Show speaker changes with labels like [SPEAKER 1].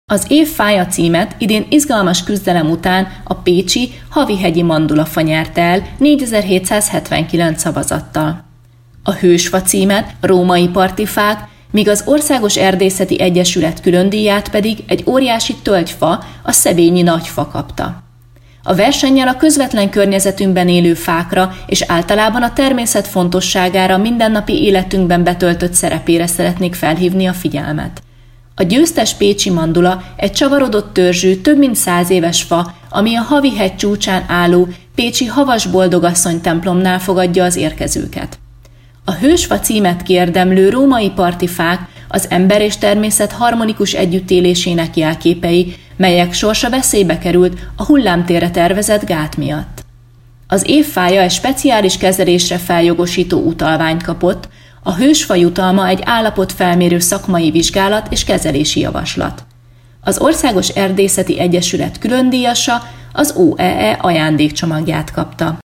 [SPEAKER 1] Az év fája címet idén izgalmas küzdelem után a pécsi Havi-hegyi mandulafa nyerte el 4779 szavazattal. A hősfa címet a római partifák, míg az Országos Erdészeti Egyesület különdíját pedig egy óriási tölgyfa, a szebényi nagyfa kapta. A versennyel a közvetlen környezetünkben élő fákra és általában a természet fontosságára mindennapi életünkben betöltött szerepére szeretnék felhívni a figyelmet. A győztes pécsi mandula egy csavarodott törzsű, több mint 100 éves fa, ami a Havi-hegy csúcsán álló pécsi Havas Boldogasszony templomnál fogadja az érkezőket. A hősfa címet kiérdemlő római partifák az ember és természet harmonikus együttélésének jelképei, melyek sorsa veszélybe került a hullámtérre tervezett gát miatt. Az év fája egy speciális kezelésre feljogosító utalványt kapott, a hősfa jutalma egy állapotfelmérő szakmai vizsgálat és kezelési javaslat. Az Országos Erdészeti Egyesület különdíjasa az OEE ajándékcsomagját kapta.